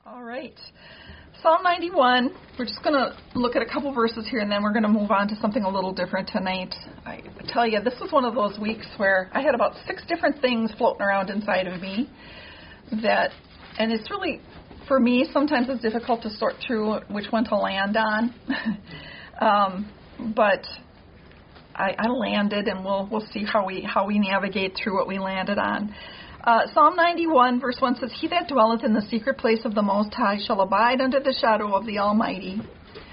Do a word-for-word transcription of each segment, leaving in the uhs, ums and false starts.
All right. Psalm ninety-one, we're just going to look at a couple verses here, and then we're going to move on to something a little different tonight. I tell you, this was one of those weeks where I had about six different things floating around inside of me that, and it's really, for me, sometimes it's difficult to sort through which one to land on. um, but I, I landed, and we'll we'll see how we how we navigate through what we landed on. Uh, Psalm ninety-one, verse one says, "He that dwelleth in the secret place of the Most High shall abide under the shadow of the Almighty."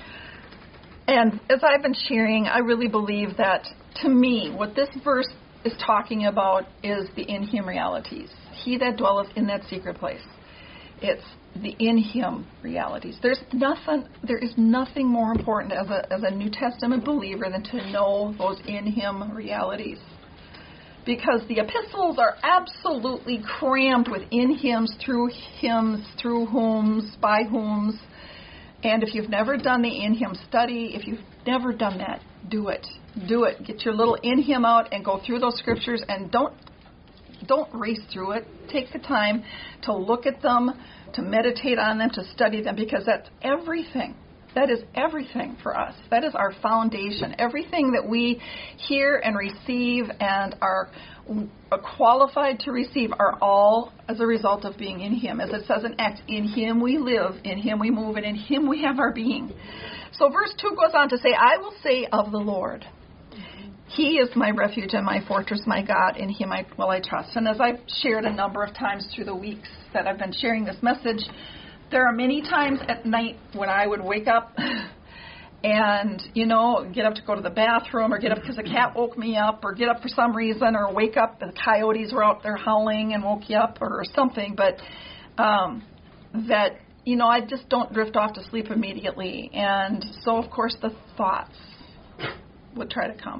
And as I've been sharing, I really believe that, to me, what this verse is talking about is the in Him realities. He that dwelleth in that secret place. It's the in Him realities. There's nothing. There is nothing more important as a as a New Testament believer than to know those in Him realities. Because the epistles are absolutely crammed with in hymns, through hymns, through whoms, by whoms. And if you've never done the in hymn study, if you've never done that, do it. Do it. Get your little in hymn out and go through those scriptures, and don't don't race through it. Take the time to look at them, to meditate on them, to study them, because that's everything. That is everything for us. That is our foundation. Everything that we hear and receive and are qualified to receive are all as a result of being in Him. As it says in Acts, in Him we live, in Him we move, and in Him we have our being. So verse two goes on to say, "I will say of the Lord, He is my refuge and my fortress, my God, in Him I, will I trust." And as I've shared a number of times through the weeks that I've been sharing this message, there are many times at night when I would wake up and, you know, get up to go to the bathroom, or get up because a cat woke me up, or get up for some reason, or wake up and the coyotes were out there howling and woke you up, or something. But um, that, you know, I just don't drift off to sleep immediately. And so, of course, the thoughts would try to come.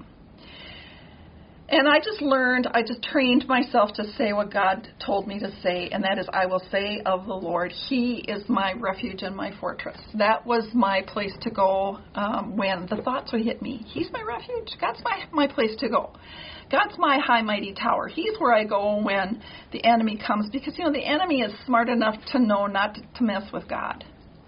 And I just learned, I just trained myself to say what God told me to say, and that is, I will say of the Lord, He is my refuge and my fortress. That was my place to go um, when the thoughts would hit me. He's my refuge. God's my, my place to go. God's my high, mighty tower. He's where I go when the enemy comes, because, you know, the enemy is smart enough to know not to, to mess with God.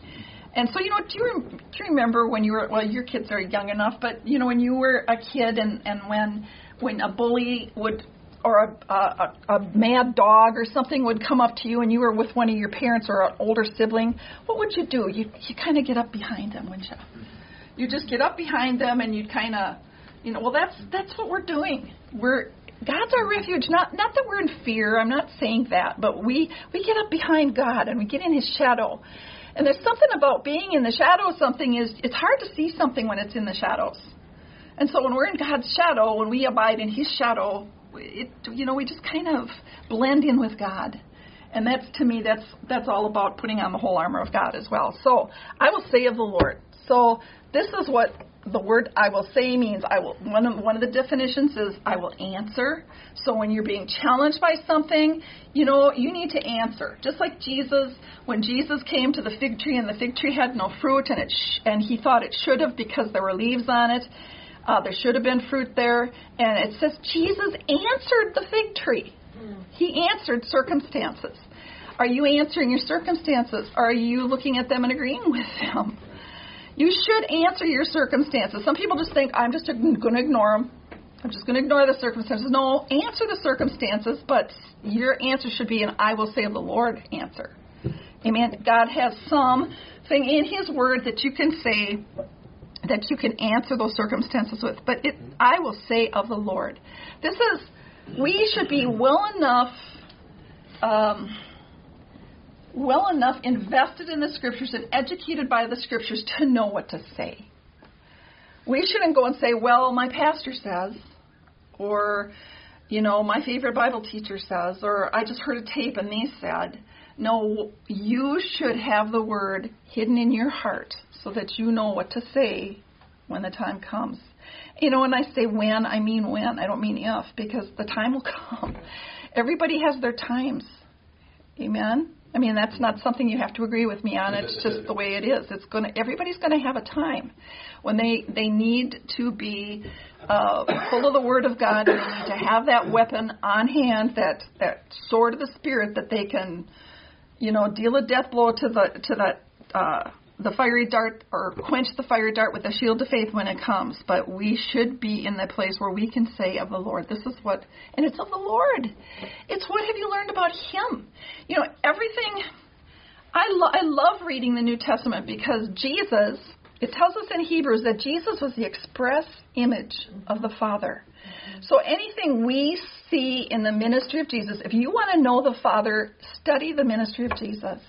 And so, you know, do you, rem- do you remember when you were, well, your kids are young enough, but, you know, when you were a kid and, and when... when a bully would, or a, a, a mad dog or something would come up to you and you were with one of your parents or an older sibling, what would you do? You you kind of get up behind them, wouldn't you? You just get up behind them and you'd kind of, you know, well, that's that's what we're doing. We're God's our refuge. Not not that we're in fear. I'm not saying that, but we, we get up behind God and we get in His shadow. And there's something about being in the shadow of something is, it's hard to see something when it's in the shadows. And so when we're in God's shadow, when we abide in His shadow, it, you know, we just kind of blend in with God. And that's, to me, that's that's all about putting on the whole armor of God as well. So I will say of the Lord. So this is what the word I will say means. I will. One of, one of the definitions is I will answer. So when you're being challenged by something, you know, you need to answer. Just like Jesus, when Jesus came to the fig tree and the fig tree had no fruit, and it sh- and He thought it should have because there were leaves on it. Uh, there should have been fruit there. And it says Jesus answered the fig tree. Mm. He answered circumstances. Are you answering your circumstances? Are you looking at them and agreeing with them? You should answer your circumstances. Some people just think, I'm just going to ignore them. I'm just going to ignore the circumstances. No, answer the circumstances, but your answer should be an I will say of the Lord answer. Amen. God has something in His word that you can say, that you can answer those circumstances with. But it, I will say of the Lord. This is, we should be well enough, um, well enough invested in the Scriptures and educated by the Scriptures to know what to say. We shouldn't go and say, well, my pastor says, or, you know, my favorite Bible teacher says, or I just heard a tape and they said. No, you should have the word hidden in your heart so that you know what to say when the time comes. You know, when I say when, I mean when. I don't mean if, because the time will come. Everybody has their times. Amen? I mean, that's not something you have to agree with me on. It's just the way it is. It's gonna. Everybody's going to have a time when they, they need to be uh, full of the Word of God, and they need to have that weapon on hand, that, that sword of the Spirit that they can you know, deal a death blow to the to that uh, the fiery dart, or quench the fiery dart with the shield of faith when it comes. But we should be in the place where we can say of the Lord, this is what, and it's of the Lord. It's what have you learned about Him? You know, everything. I, lo- I love reading the New Testament because Jesus, it tells us in Hebrews that Jesus was the express image of the Father. So anything we see in the ministry of Jesus, if you want to know the Father, study the ministry of Jesus.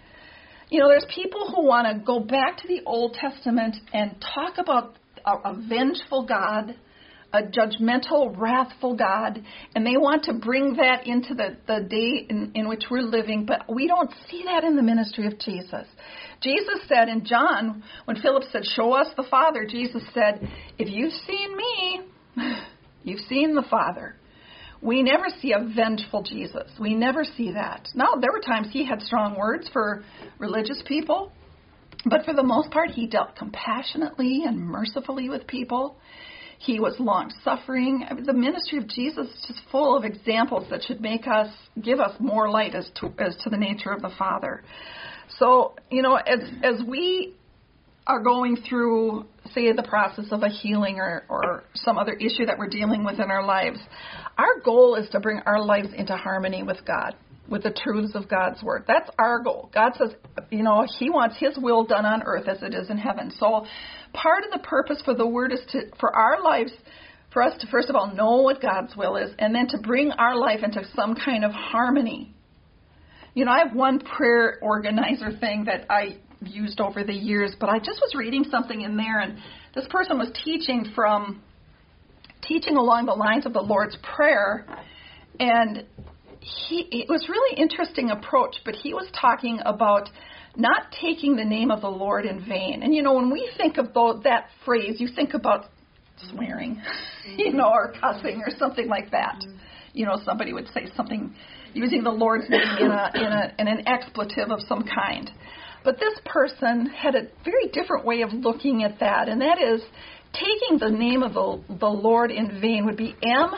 You know, there's people who want to go back to the Old Testament and talk about a, a vengeful God, a judgmental, wrathful God, and they want to bring that into the, the day in, in which we're living, but we don't see that in the ministry of Jesus. Jesus said in John, when Philip said, show us the Father, Jesus said, if you've seen me, you've seen the Father. We never see a vengeful Jesus. We never see that. Now, there were times he had strong words for religious people, but for the most part, he dealt compassionately and mercifully with people. He was long-suffering. I mean, the ministry of Jesus is just full of examples that should make us, give us more light as to as to the nature of the Father. So, you know, as as we are going through, say, the process of a healing or, or some other issue that we're dealing with in our lives, our goal is to bring our lives into harmony with God, with the truths of God's Word. That's our goal. God says, you know, He wants His will done on earth as it is in heaven. So part of the purpose for the Word is to, for our lives, for us to, first of all, know what God's will is, and then to bring our life into some kind of harmony. You know, I have one prayer organizer thing that I used over the years, but I just was reading something in there, and this person was teaching from, teaching along the lines of the Lord's Prayer, and he, it was really interesting approach, but he was talking about not taking the name of the Lord in vain. And, you know, when we think about that phrase, you think about swearing, you know, or cussing or something like that. You know, somebody would say something using the Lord's name in a in a in an expletive of some kind. But this person had a very different way of looking at that, and that is taking the name of the, the Lord in vain would be, am,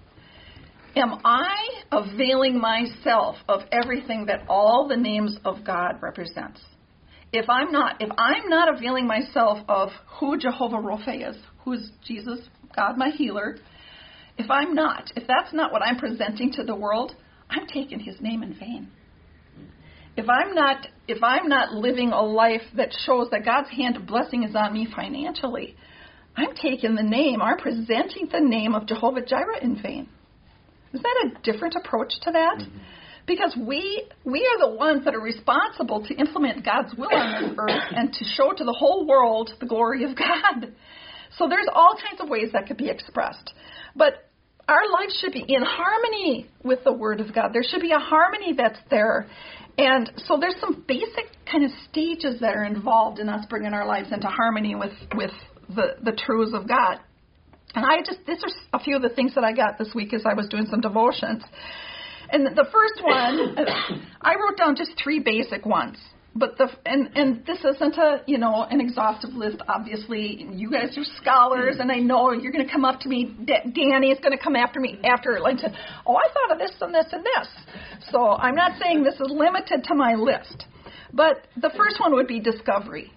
am I availing myself of everything that all the names of God represents? If I'm not, if I'm not availing myself of who Jehovah Rapha is, who's Jesus, God my healer, if I'm not, if that's not what I'm presenting to the world, I'm taking His name in vain. If I'm not, if I'm not living a life that shows that God's hand of blessing is on me financially, I'm taking the name, I'm presenting the name of Jehovah Jireh in vain. Is that a different approach to that? Mm-hmm. Because we we are the ones that are responsible to implement God's will on this earth and to show to the whole world the glory of God. So there's all kinds of ways that could be expressed. But our life should be in harmony with the Word of God. There should be a harmony that's there. And so there's some basic kind of stages that are involved in us bringing our lives into harmony with, with the, the truths of God. And I just, these are a few of the things that I got this week as I was doing some devotions. And the first one, I wrote down just three basic ones. But the and, and this isn't a, you know, an exhaustive list, obviously. You guys are scholars, and I know you're going to come up to me. D- Danny is going to come after me after lunch. And, oh, I thought of this and this and this. So I'm not saying this is limited to my list. But the first one would be discovery.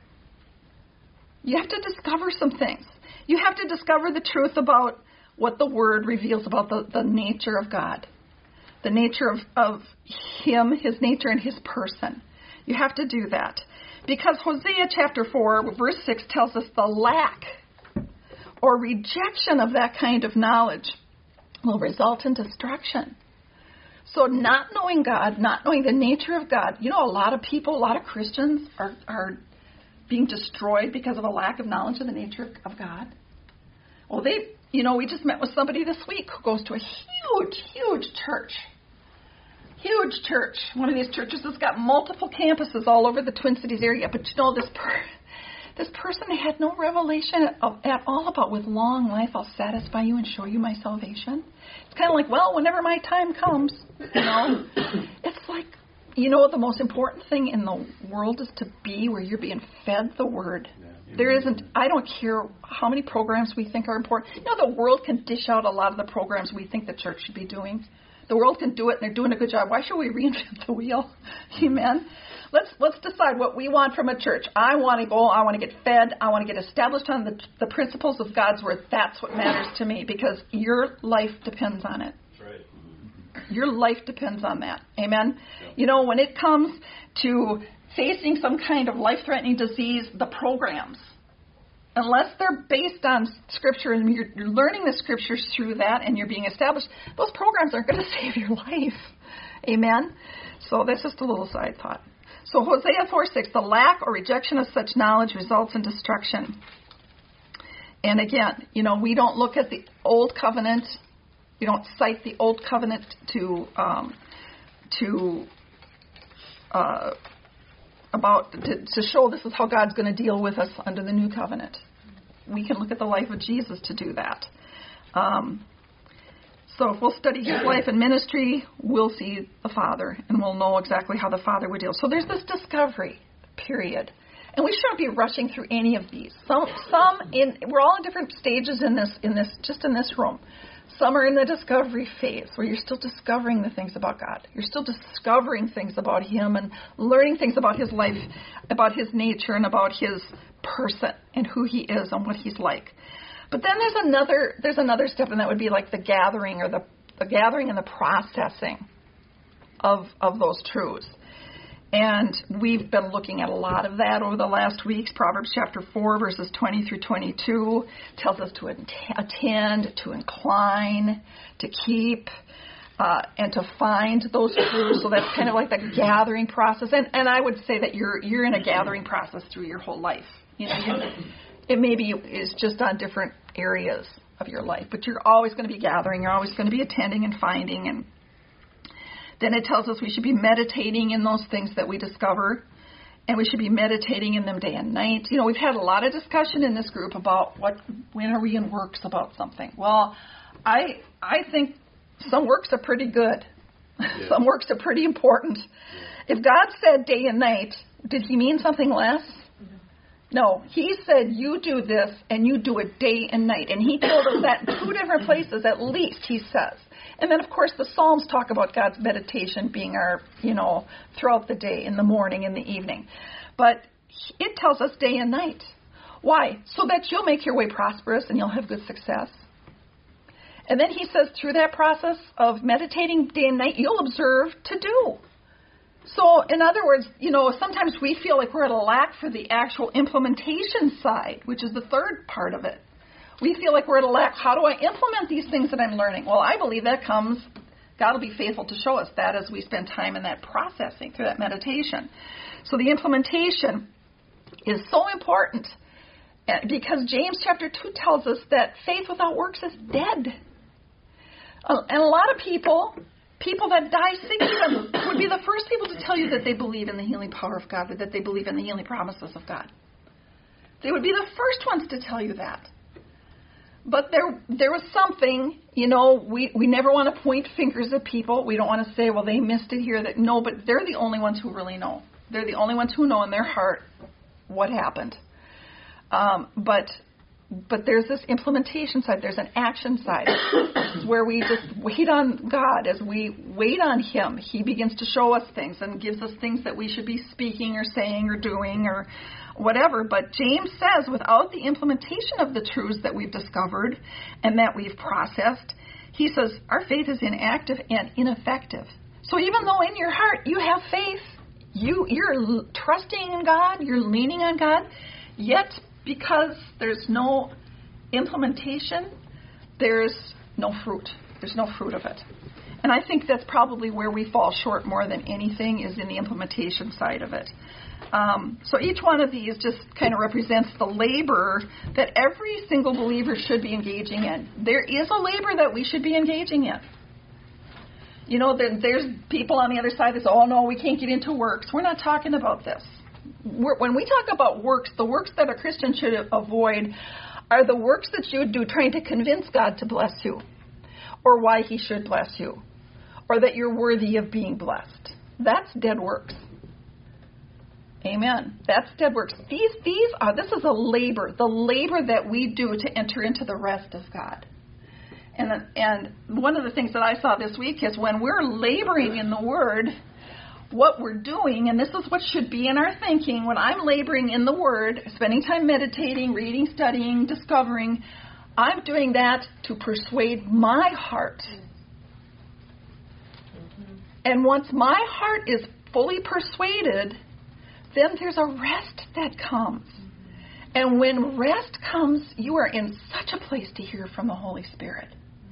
You have to discover some things. You have to discover the truth about what the Word reveals about the, the nature of God, the nature of, of Him, His nature, and His person. You have to do that. Because Hosea chapter four, verse six tells us the lack or rejection of that kind of knowledge will result in destruction. So not knowing God, not knowing the nature of God, you know, a lot of people, a lot of Christians are, are being destroyed because of a lack of knowledge of the nature of God. Well, they, you know, we just met with somebody this week who goes to a huge, huge church. Huge church. One of these churches that's got multiple campuses all over the Twin Cities area. But you know, this per- this person had no revelation of, at all about with long life I'll satisfy you and show you my salvation. It's kind of like, well, whenever my time comes, you know. It's like, you know, the most important thing in the world is to be where you're being fed the Word. Yeah, there isn't, I don't care how many programs we think are important. You know, the world can dish out a lot of the programs we think the church should be doing. The world can do it, and they're doing a good job. Why should we reinvent the wheel? Amen. Let's let's decide what we want from a church. I want to go. I want to get fed. I want to get established on the the principles of God's word. That's what matters to me, because your life depends on it. That's right. Your life depends on that. Amen. Yeah. You know, when it comes to facing some kind of life-threatening disease, the programs, unless they're based on Scripture and you're, you're learning the Scriptures through that and you're being established, those programs aren't going to save your life. Amen? So that's just a little side thought. So Hosea four six, the lack or rejection of such knowledge results in destruction. And again, you know, we don't look at the Old Covenant. We don't cite the Old Covenant to um, to uh, about to, to show this is how God's going to deal with us under the New Covenant. We can look at the life of Jesus to do that. Um, so if we'll study his life and ministry, we'll see the Father, and we'll know exactly how the Father would deal. So there's this discovery period. And we shouldn't be rushing through any of these. Some, some in we're all in different stages in this, in this, just in this room. Some are in the discovery phase, where you're still discovering the things about God. You're still discovering things about him and learning things about his life, about his nature, and about his person and who he is and what he's like. But then there's another there's another step, and that would be like the gathering or the, the gathering and the processing of of those truths. And we've been looking at a lot of that over the last weeks. Proverbs chapter four, verses twenty through twenty-two tells us to attend, to incline, to keep, uh, and to find those truths. So that's kind of like the gathering process. And and I would say that you're you're in a gathering process through your whole life. You know, you, it maybe is just on different areas of your life, but you're always going to be gathering. You're always going to be attending and finding. And then it tells us we should be meditating in those things that we discover, and we should be meditating in them day and night. You know, we've had a lot of discussion in this group about what, when are we in works about something. Well, I I think some works are pretty good. Yeah. Some works are pretty important. Yeah. If God said day and night, did he mean something less? Mm-hmm. No, he said you do this and you do it day and night. And he told us that in two different places at least, he says. And then, of course, the Psalms talk about God's meditation being our, you know, throughout the day, in the morning, in the evening. But it tells us day and night. Why? So that you'll make your way prosperous and you'll have good success. And then he says through that process of meditating day and night, you'll observe to do. So, in other words, you know, sometimes we feel like we're at a lack for the actual implementation side, which is the third part of it. We feel like we're at a lack. How do I implement these things that I'm learning? Well, I believe that comes, God will be faithful to show us that as we spend time in that processing, through that meditation. So the implementation is so important because James chapter two tells us that faith without works is dead. And a lot of people, people that die seeking them, would be the first people to tell you that they believe in the healing power of God, or that they believe in the healing promises of God. They would be the first ones to tell you that. But there there was something, you know, we, we never want to point fingers at people. We don't want to say, well, they missed it here. That No, but they're the only ones who really know. They're the only ones who know in their heart what happened. Um, but but there's this implementation side. There's an action side where we just wait on God. As we wait on him, he begins to show us things and gives us things that we should be speaking or saying or doing or whatever. But James says without the implementation of the truths that we've discovered and that we've processed, he says our faith is inactive and ineffective. So even though in your heart you have faith, you, you're trusting in God, you're leaning on God, yet because there's no implementation, there's no fruit. There's no fruit of it. And I think that's probably where we fall short more than anything, is in the implementation side of it. Um, so each one of these just kind of represents the labor that every single believer should be engaging in. There is a labor that we should be engaging in. You know, there, there's people on the other side that say, oh, no, we can't get into works. We're not talking about this. We're, when we talk about works, the works that a Christian should avoid are the works that you would do trying to convince God to bless you, or why he should bless you, or that you're worthy of being blessed. That's dead works. Amen. That's dead works. These, these are, this is a labor, the labor that we do to enter into the rest of God. And and one of the things that I saw this week is when we're laboring in the Word, what we're doing, and this is what should be in our thinking, when I'm laboring in the Word, spending time meditating, reading, studying, discovering, I'm doing that to persuade my heart. And once my heart is fully persuaded, then there's a rest that comes. And when rest comes, you are in such a place to hear from the Holy Spirit.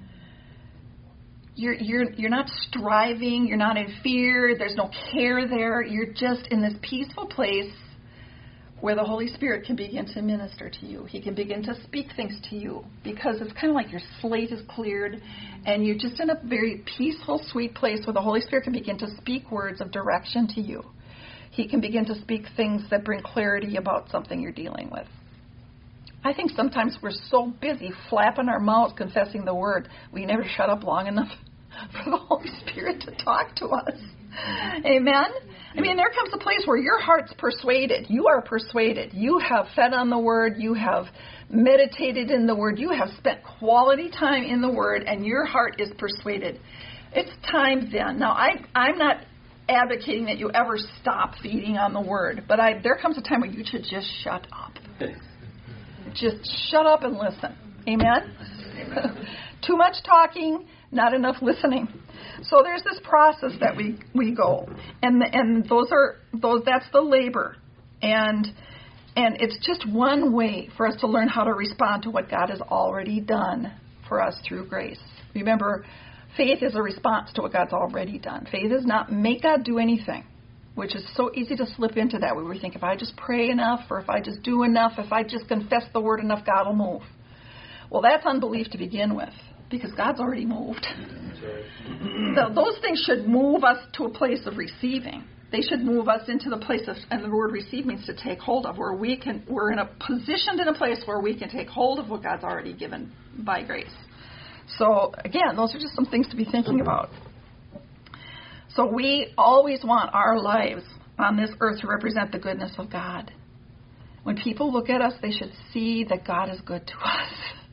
You're you're you're not striving, you're not in fear, there's no care there. You're just in this peaceful place where the Holy Spirit can begin to minister to you. He can begin to speak things to you because it's kind of like your slate is cleared and you're just in a very peaceful, sweet place where the Holy Spirit can begin to speak words of direction to you. He can begin to speak things that bring clarity about something you're dealing with. I think sometimes we're so busy flapping our mouths, confessing the Word, we never shut up long enough for the Holy Spirit to talk to us. Amen? I mean, there comes a place where your heart's persuaded. You are persuaded. You have fed on the Word. You have meditated in the Word. You have spent quality time in the Word, and your heart is persuaded. It's time then. Now, I, I'm not advocating that you ever stop feeding on the Word, but I, there comes a time where you should just shut up. Just shut up and listen. Amen? Too much talking, not enough listening. So there's this process that we, we go, and the, and those are those that's the labor, and and it's just one way for us to learn how to respond to what God has already done for us through grace. Remember, faith is a response to what God's already done. Faith is not make God do anything, which is so easy to slip into that. We would think if I just pray enough, or if I just do enough, if I just confess the Word enough, God will move. Well, that's unbelief to begin with, because God's already moved. So those things should move us to a place of receiving. They should move us into the place of, and the word receive means to take hold of, where we can, we're in a positioned in a place where we can take hold of what God's already given by grace. So again, those are just some things to be thinking about. So we always want our lives on this earth to represent the goodness of God. When people look at us, they should see that God is good to us.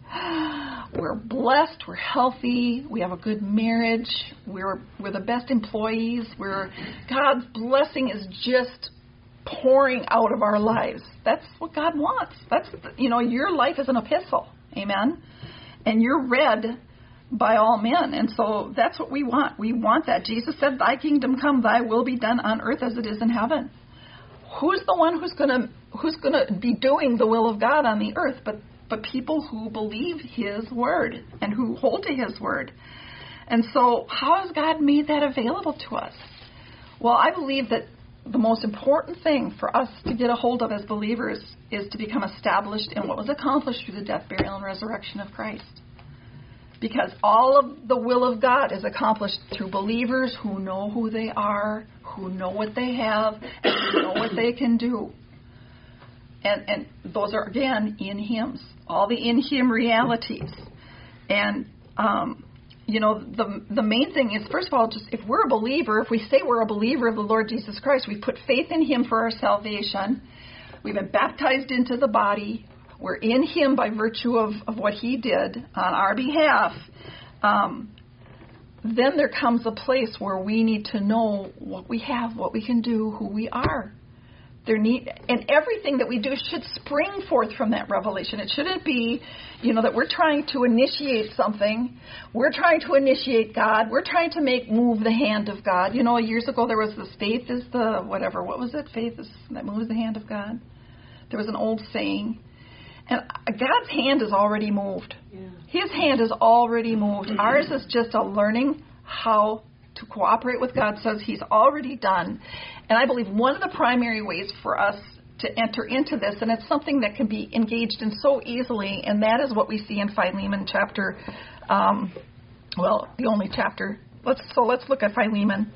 We're blessed, we're healthy, we have a good marriage, we're we're the best employees, we're God's blessing is just pouring out of our lives. That's what God wants. That's, you know, your life is an epistle. Amen. And you're read by all men. And so that's what we want. We want that. Jesus said, "Thy kingdom come, thy will be done on earth as it is in heaven." Who's the one who's going to who's going to be doing the will of God on the earth but but people who believe His word and who hold to His word? And so how has God made that available to us? Well, I believe that the most important thing for us to get a hold of as believers is to become established in what was accomplished through the death, burial, and resurrection of Christ. Because all of the will of God is accomplished through believers who know who they are, who know what they have, and who know what they can do. And, and those are, again, in Him. All the in Him realities. And, um, you know, the the main thing is, first of all, just if we're a believer, if we say we're a believer of the Lord Jesus Christ, we put faith in Him for our salvation. We've been baptized into the body. We're in Him by virtue of, of what He did on our behalf. Um, then there comes a place where we need to know what we have, what we can do, who we are. There need, and everything that we do should spring forth from that revelation. It shouldn't be, you know, that we're trying to initiate something. We're trying to initiate God. We're trying to make move the hand of God. You know, years ago there was this faith is the whatever. What was it? Faith is that moves the hand of God. There was an old saying. And God's hand is already moved. Yeah. His hand is already moved. Mm-hmm. Ours is just a learning how to cooperate with God, says He's already done. And I believe one of the primary ways for us to enter into this, and it's something that can be engaged in so easily, and that is what we see in Philemon chapter, um, well, the only chapter. Let's So let's look at Philemon.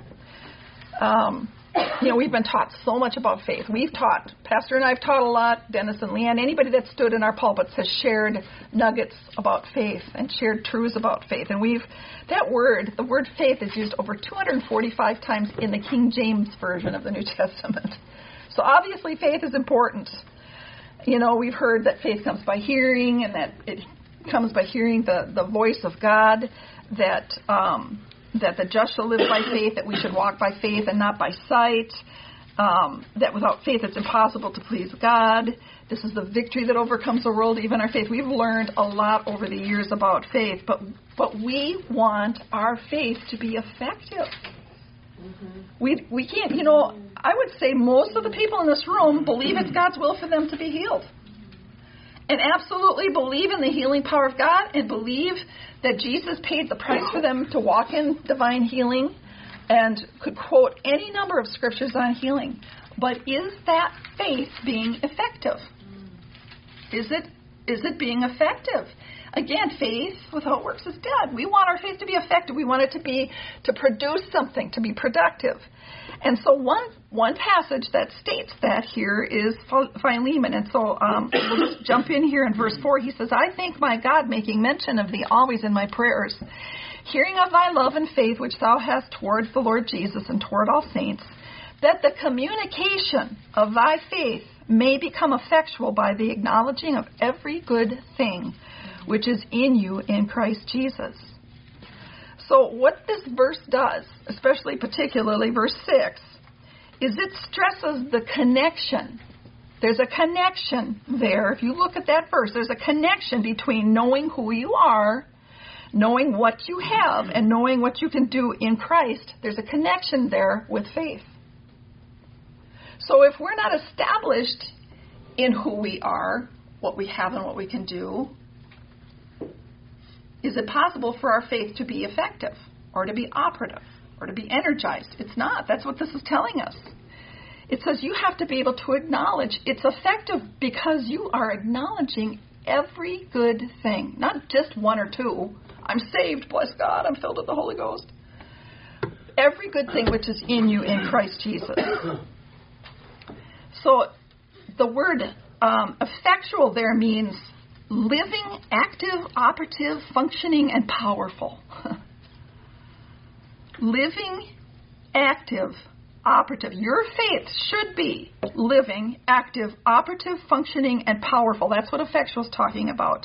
Um, you know, we've been taught so much about faith. We've taught, Pastor and I have taught a lot, Dennis and Leanne, anybody that stood in our pulpits has shared nuggets about faith and shared truths about faith. And we've, that word, the word faith is used over two hundred forty-five times in the King James Version of the New Testament. So obviously faith is important. You know, we've heard that faith comes by hearing and that it, comes by hearing the, the voice of God, that um, that the just shall live by faith, that we should walk by faith and not by sight, um, that without faith it's impossible to please God. This is the victory that overcomes the world, even our faith. We've learned a lot over the years about faith, but but we want our faith to be effective. Mm-hmm. We we can't, you know, I would say most of the people in this room believe it's God's will for them to be healed. And absolutely believe in the healing power of God and believe that Jesus paid the price for them to walk in divine healing and could quote any number of scriptures on healing. But is that faith being effective? Is it is it being effective? Again, faith without works is dead. We want our faith to be effective. We want it to be to produce something, to be productive. And so one one passage that states that here is Philemon. And so um, we'll just jump in here in verse four. He says, I thank my God, making mention of thee always in my prayers, hearing of thy love and faith which thou hast towards the Lord Jesus and toward all saints, that the communication of thy faith may become effectual by the acknowledging of every good thing which is in you in Christ Jesus. So what this verse does, especially particularly verse six, is it stresses the connection. There's a connection there. If you look at that verse, there's a connection between knowing who you are, knowing what you have, and knowing what you can do in Christ. There's a connection there with faith. So if we're not established in who we are, what we have and what we can do, is it possible for our faith to be effective or to be operative or to be energized? It's not. That's what this is telling us. It says you have to be able to acknowledge it's effective because you are acknowledging every good thing, not just one or two. I'm saved, bless God, I'm filled with the Holy Ghost. Every good thing which is in you in Christ Jesus. So the word um, effectual there means living, active, operative, functioning, and powerful. Living, active, operative. Your faith should be living, active, operative, functioning, and powerful. That's what effectual is talking about.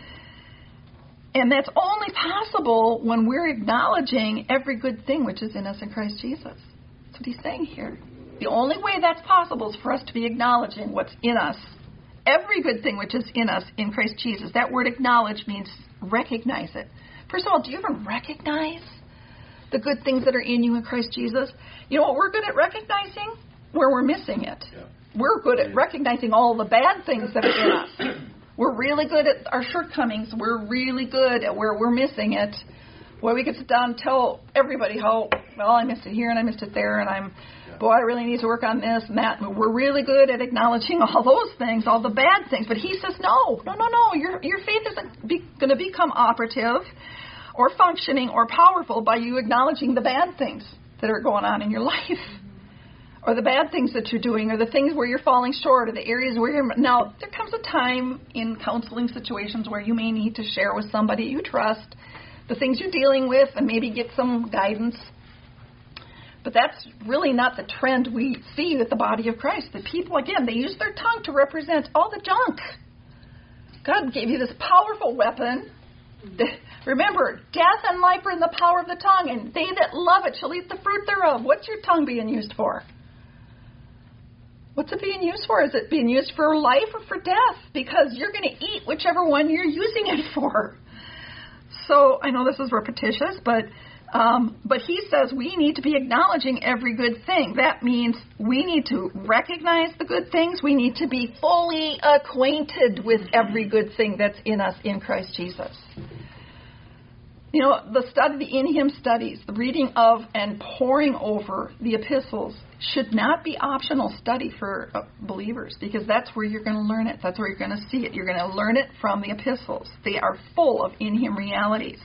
And that's only possible when we're acknowledging every good thing which is in us in Christ Jesus. That's what he's saying here. The only way that's possible is for us to be acknowledging what's in us. Every good thing which is in us in Christ Jesus. That word acknowledge means recognize it. First of all, do you ever recognize the good things that are in you in Christ Jesus? You know what we're good at recognizing? Where we're missing it. Yeah. We're good at recognizing all the bad things that are in us. We're really good at our shortcomings. We're really good at where we're missing it. Where we can sit down and tell everybody how, well, I missed it here and I missed it there and I'm, yeah. boy, I really need to work on this and that. We're really good at acknowledging all those things, all the bad things. But he says, no, no, no, no. Your your faith isn't be, going to become operative or functioning or powerful by you acknowledging the bad things that are going on in your life. Or the bad things that you're doing, or the things where you're falling short, or the areas where you're... Now, there comes a time in counseling situations where you may need to share with somebody you trust the things you're dealing with and maybe get some guidance. But that's really not the trend we see with the body of Christ. The people, again, they use their tongue to represent all the junk. God gave you this powerful weapon. Remember, death and life are in the power of the tongue, and they that love it shall eat the fruit thereof. What's your tongue being used for? What's it being used for? Is it being used for life or for death? Because you're going to eat whichever one you're using it for. So I know this is repetitious, but um, but he says we need to be acknowledging every good thing. That means we need to recognize the good things. We need to be fully acquainted with every good thing that's in us in Christ Jesus. You know, the study, the in him studies, the reading of and poring over the epistles should not be optional study for uh, believers, because that's where you're going to learn it. That's where you're going to see it. You're going to learn it from the epistles. They are full of in him realities.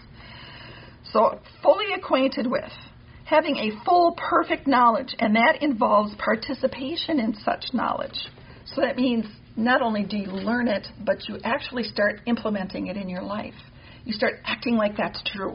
So fully acquainted with, having a full, perfect knowledge, and that involves participation in such knowledge. So that means not only do you learn it, but you actually start implementing it in your life. You start acting like that's true.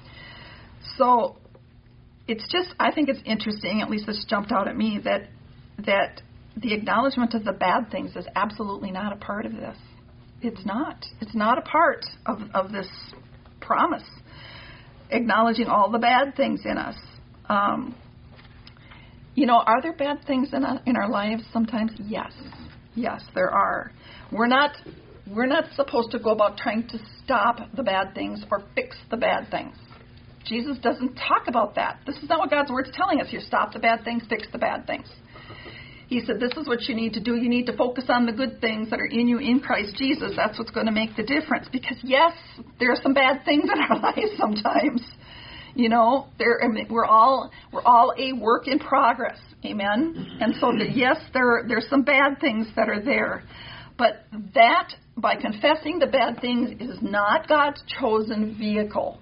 So it's just, I think it's interesting, at least this jumped out at me, that that the acknowledgement of the bad things is absolutely not a part of this. It's not. It's not a part of, of this promise. Acknowledging all the bad things in us. Um, you know, are there bad things in our, in our lives sometimes? Yes. Yes, there are. We're not we're not supposed to go about trying to stop the bad things or fix the bad things. Jesus doesn't talk about that. This is not what God's Word's telling us here. Stop the bad things, fix the bad things. He said this is what you need to do. You need to focus on the good things that are in you in Christ Jesus. That's what's going to make the difference. Because, yes, there are some bad things in our lives sometimes. You know, there, I mean, we're all we're all a work in progress. Amen? And so, the, yes, there there's some bad things that are there. But that, by confessing the bad things, is not God's chosen vehicle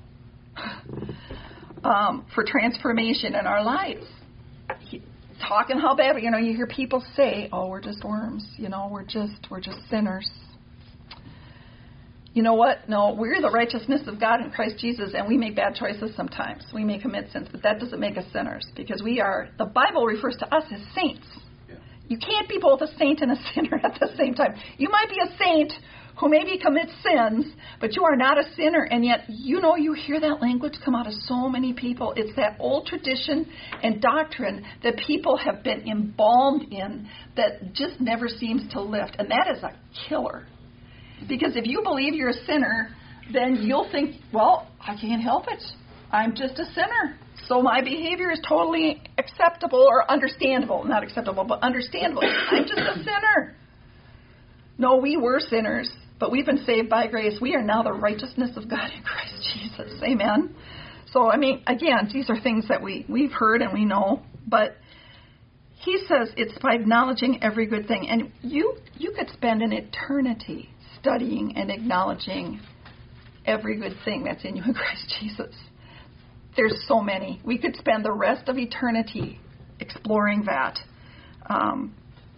um, for transformation in our lives. He, talking how bad, you know, you hear people say, "Oh, we're just worms. You know, we're just we're just sinners." You know what? No, we're the righteousness of God in Christ Jesus, and we make bad choices sometimes. We may commit sins, but that doesn't make us sinners, because we are. The Bible refers to us as saints. Yeah. You can't be both a saint and a sinner at the same time. You might be a saint who maybe commits sins, but you are not a sinner, and yet, you know, you hear that language come out of so many people. It's that old tradition and doctrine that people have been embalmed in that just never seems to lift, and that is a killer. Because if you believe you're a sinner, then you'll think, well, I can't help it. I'm just a sinner. So my behavior is totally acceptable or understandable. Not acceptable, but understandable. I'm just a sinner. No, we were sinners, but we've been saved by grace. We are now the righteousness of God in Christ Jesus. Amen. So, I mean, again, these are things that we, we've heard and we know, but he says it's by acknowledging every good thing. And you, you could spend an eternity studying and acknowledging every good thing that's in you in Christ Jesus. There's so many. We could spend the rest of eternity exploring that. Um,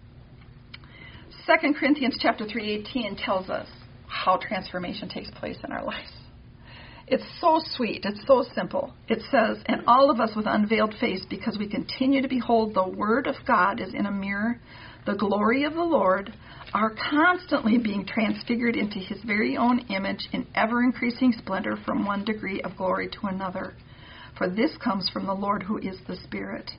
Second Corinthians chapter three eighteen tells us how transformation takes place in our lives. It's so sweet. It's so simple. It says, "And all of us with unveiled face, because we continue to behold the Word of God as in a mirror, the glory of the Lord, are constantly being transfigured into His very own image in ever-increasing splendor from one degree of glory to another. For this comes from the Lord who is the Spirit."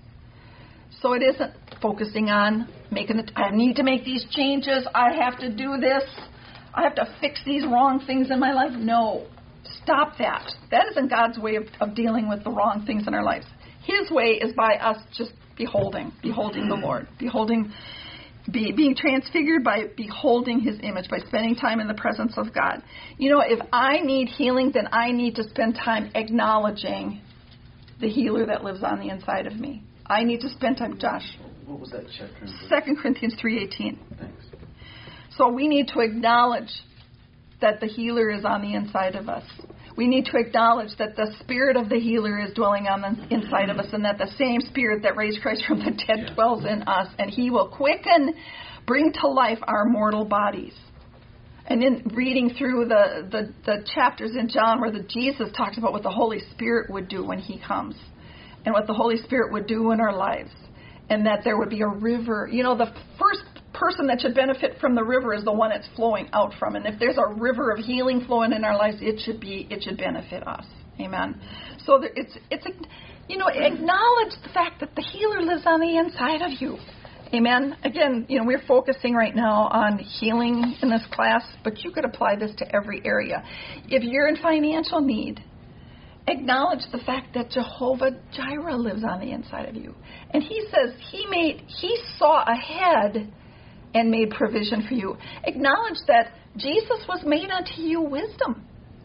So it isn't focusing on making it, I need to make these changes, I have to do this, I have to fix these wrong things in my life. No. Stop that. That isn't God's way of, of dealing with the wrong things in our lives. His way is by us just beholding, beholding the Lord, beholding Be, being transfigured by beholding His image, by spending time in the presence of God. You know, if I need healing, then I need to spend time acknowledging the healer that lives on the inside of me. I need to spend time, Josh. What was that chapter? Second Corinthians three eighteen. Thanks. So we need to acknowledge that the healer is on the inside of us. We need to acknowledge that the Spirit of the healer is dwelling on the inside of us, and that the same Spirit that raised Christ from the dead yeah. dwells in us, and He will quicken, bring to life our mortal bodies. And in reading through the, the, the chapters in John where the Jesus talks about what the Holy Spirit would do when He comes, and what the Holy Spirit would do in our lives, and that there would be a river. You know, the first person that should benefit from the river is the one it's flowing out from. And if there's a river of healing flowing in our lives, it should be, it should benefit us. Amen. So there, it's, it's, you know, acknowledge the fact that the healer lives on the inside of you. Amen. Again, you know, we're focusing right now on healing in this class, but you could apply this to every area. If you're in financial need, acknowledge the fact that Jehovah Jireh lives on the inside of you. And He says He made, He saw ahead and made provision for you. Acknowledge that Jesus was made unto you wisdom,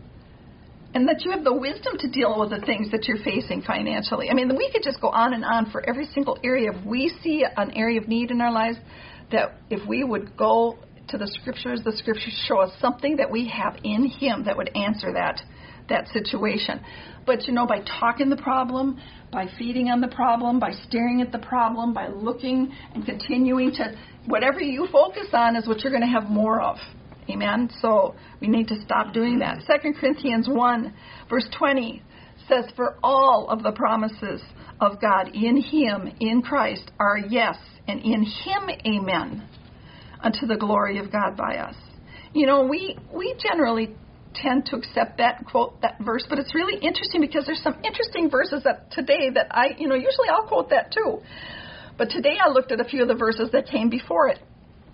and that you have the wisdom to deal with the things that you're facing financially. I mean, we could just go on and on for every single area. If we see an area of need in our lives, that if we would go to the Scriptures, the Scriptures show us something that we have in Him that would answer that that situation. But, you know, by talking the problem, by feeding on the problem, by staring at the problem, by looking and continuing to, whatever you focus on is what you're going to have more of. Amen? So we need to stop doing that. Second Corinthians one, verse twenty says, "For all of the promises of God in Him, in Christ, are yes, and in Him, amen, unto the glory of God by us." You know, we we generally tend to accept that quote, that verse, but it's really interesting because there's some interesting verses that today that I, you know, usually I'll quote that too. But today I looked at a few of the verses that came before it.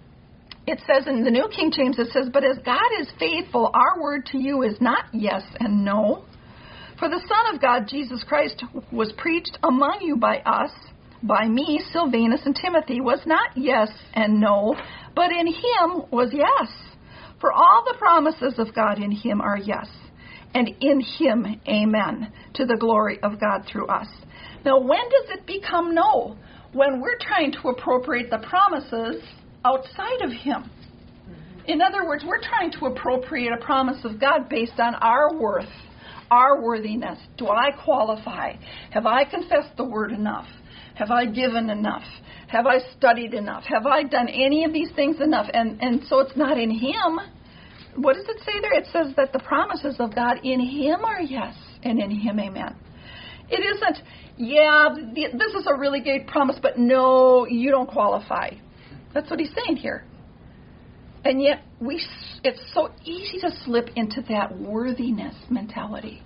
It says in the New King James, it says, "But as God is faithful, our word to you is not yes and no. For the Son of God, Jesus Christ, was preached among you by us, by me, Silvanus, and Timothy, was not yes and no, but in him was yes. For all the promises of God in him are yes, and in him amen, to the glory of God through us." Now, when does it become no? When we're trying to appropriate the promises outside of him. In other words, we're trying to appropriate a promise of God based on our worth, our worthiness. Do I qualify? Have I confessed the word enough? Have I given enough? Have I studied enough? Have I done any of these things enough? And and so it's not in him. What does it say there? It says that the promises of God in him are yes, and in him amen. It isn't, yeah, this is a really great promise, but no, you don't qualify. That's what he's saying here. And yet, we it's so easy to slip into that worthiness mentality.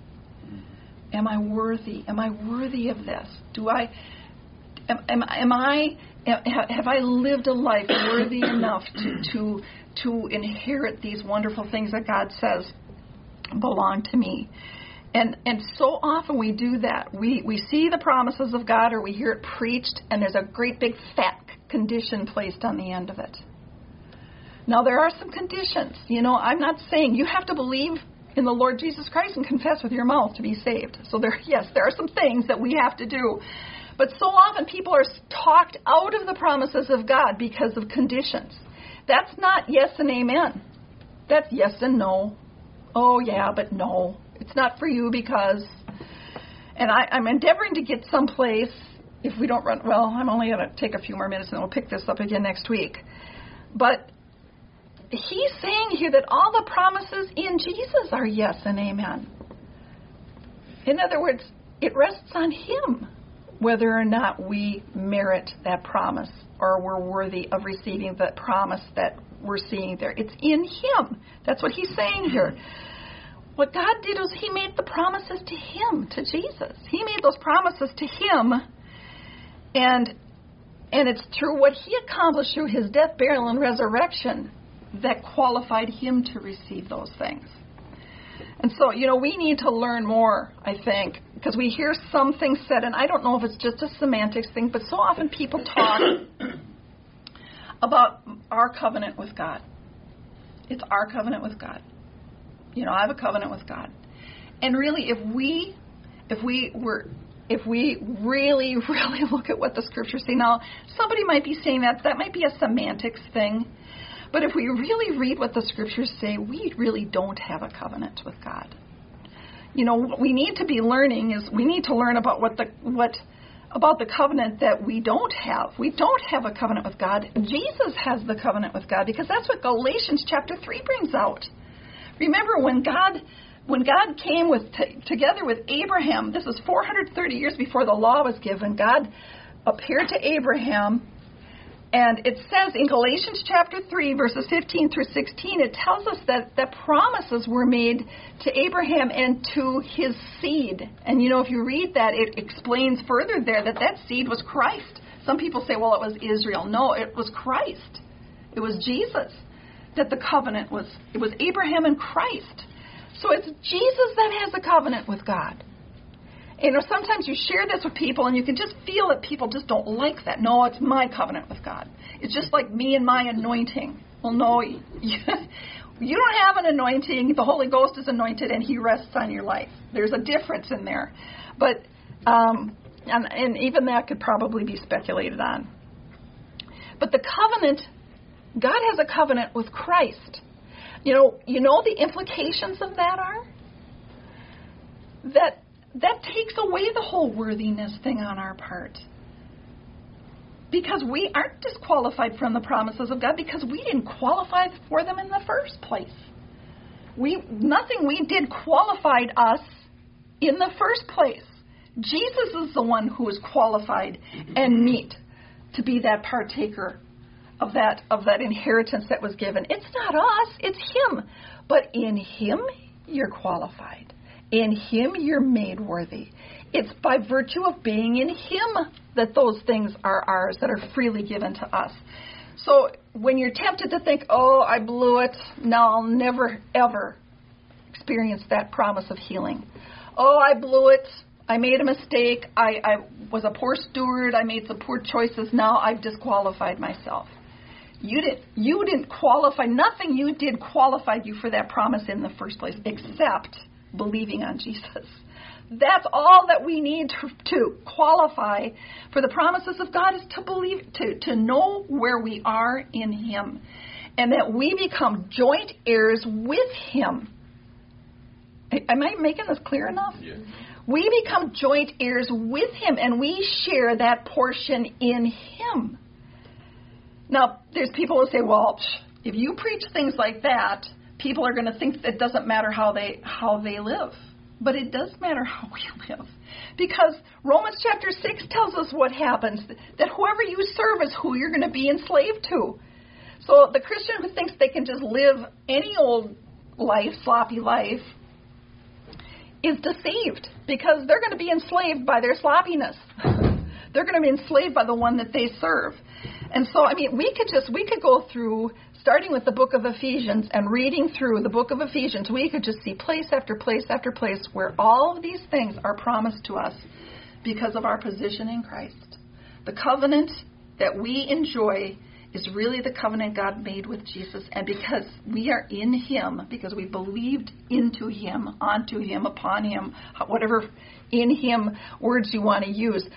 Am I worthy? Am I worthy of this? Do I, am, am, am I, am, have I lived a life worthy enough to, to, to inherit these wonderful things that God says belong to me? And and so often we do that. We we see the promises of God, or we hear it preached, and there's a great big fat condition placed on the end of it. Now, there are some conditions. You know, I'm not saying you have to believe in the Lord Jesus Christ and confess with your mouth to be saved. So there, yes, there are some things that we have to do. But so often people are talked out of the promises of God because of conditions. That's not yes and amen. That's yes and no. Oh, yeah, but no. It's not for you because, and I, I'm endeavoring to get someplace, if we don't run, well, I'm only going to take a few more minutes and we'll pick this up again next week. But he's saying here that all the promises in Jesus are yes and amen. In other words, it rests on him whether or not we merit that promise or we're worthy of receiving the promise that we're seeing there. It's in him. That's what he's saying here. What God did was he made the promises to him, to Jesus. He made those promises to him, and and it's through what he accomplished through his death, burial, and resurrection that qualified him to receive those things. And so, you know, we need to learn more, I think, because we hear some things said, and I don't know if it's just a semantics thing, but so often people talk about our covenant with God. It's our covenant with God. You know, I have a covenant with God. And really, if we, if we were, if we really, really look at what the scriptures say, now, somebody might be saying that, that might be a semantics thing, but if we really read what the scriptures say, we really don't have a covenant with God. You know, what we need to be learning is we need to learn about what the, what, about the covenant that we don't have. We don't have a covenant with God. Jesus has the covenant with God because that's what Galatians chapter three brings out. Remember when God when God came with t- together with Abraham, this was four hundred thirty years before the law was given, God appeared to Abraham, and it says in Galatians chapter three, verses fifteen through sixteen, it tells us that the promises were made to Abraham and to his seed. And you know, if you read that, it explains further there that that seed was Christ. Some people say, well, it was Israel. No, it was Christ. It was Jesus. That the covenant was, it was Abraham and Christ. So it's Jesus that has a covenant with God. You know, sometimes you share this with people and you can just feel that people just don't like that. No, it's my covenant with God. It's just like me and my anointing. Well, no, you, you don't have an anointing. The Holy Ghost is anointed and he rests on your life. There's a difference in there. But, um, and, and even that could probably be speculated on. But the covenant, God has a covenant with Christ. You know, you know the implications of that are? That that takes away the whole worthiness thing on our part. Because we aren't disqualified from the promises of God because we didn't qualify for them in the first place. We nothing we did qualified us in the first place. Jesus is the one who is qualified and meet to be that partaker of that of that inheritance that was given. It's not us, it's him. But in him, you're qualified. In him, you're made worthy. It's by virtue of being in him that those things are ours, that are freely given to us. So when you're tempted to think, oh, I blew it, now I'll never, ever experience that promise of healing. Oh, I blew it, I made a mistake, I, I was a poor steward, I made some poor choices, now I've disqualified myself. You didn't, you didn't qualify, nothing you did qualified you for that promise in the first place, except believing on Jesus. That's all that we need to, to qualify for the promises of God, is to believe, to, to know where we are in him, and that we become joint heirs with him. Am I making this clear enough? Yeah. We become joint heirs with him, and we share that portion in him. Now, there's people who say, well, if you preach things like that, people are going to think that it doesn't matter how they how they live. But it does matter how we live. Because Romans chapter six tells us what happens, that whoever you serve is who you're going to be enslaved to. So the Christian who thinks they can just live any old life, sloppy life, is deceived, because they're going to be enslaved by their sloppiness. They're going to be enslaved by the one that they serve. And so, I mean, we could just, we could go through, starting with the book of Ephesians and reading through the book of Ephesians, we could just see place after place after place where all of these things are promised to us because of our position in Christ. The covenant that we enjoy is really the covenant God made with Jesus. And because we are in him, because we believed into him, onto him, upon him, whatever in him words you want to use,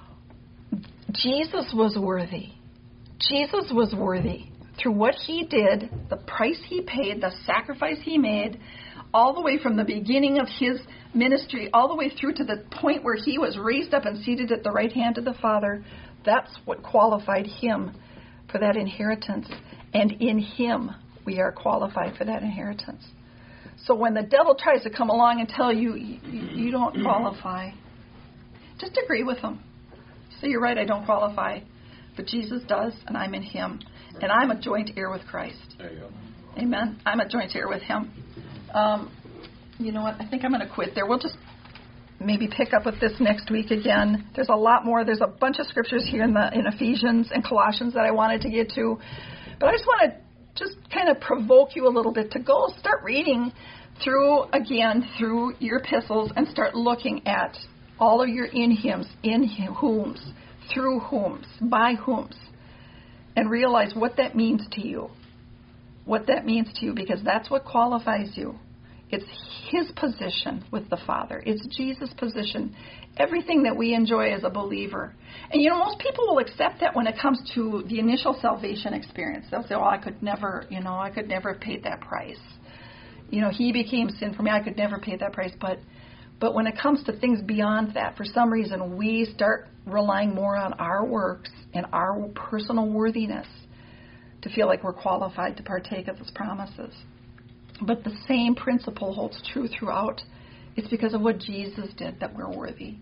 Jesus was worthy. Jesus was worthy. Through what he did, the price he paid, the sacrifice he made, all the way from the beginning of his ministry, all the way through to the point where he was raised up and seated at the right hand of the Father, that's what qualified him for that inheritance. And in him, we are qualified for that inheritance. So when the devil tries to come along and tell you, you, you don't qualify, just agree with him. So you're right, I don't qualify. But Jesus does, and I'm in him. And I'm a joint heir with Christ. There you go. Amen. I'm a joint heir with him. Um, you know what? I think I'm going to quit there. We'll just maybe pick up with this next week again. There's a lot more. There's a bunch of scriptures here in the in Ephesians and Colossians that I wanted to get to. But I just want to just kind of provoke you a little bit to go start reading through, again, through your epistles and start looking at all of your in hims, in whom's, through whom's, by whom's, and realize what that means to you. What that means to you, because that's what qualifies you. It's his position with the Father. It's Jesus' position. Everything that we enjoy as a believer. And, you know, most people will accept that when it comes to the initial salvation experience. They'll say, oh, I could never, you know, I could never have paid that price. You know, he became sin for me. I could never pay that price. But But when it comes to things beyond that, for some reason, we start relying more on our works and our personal worthiness to feel like we're qualified to partake of his promises. But the same principle holds true throughout. It's because of what Jesus did that we're worthy.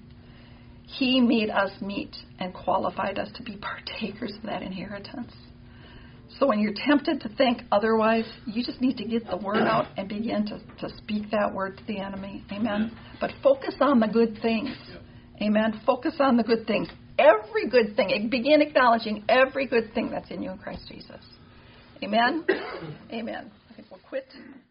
He made us meet and qualified us to be partakers of that inheritance. So when you're tempted to think otherwise, you just need to get the word out and begin to, to speak that word to the enemy. Amen. But focus on the good things. Amen. Focus on the good things. Every good thing. Begin acknowledging every good thing that's in you in Christ Jesus. Amen. Amen. I think we'll quit.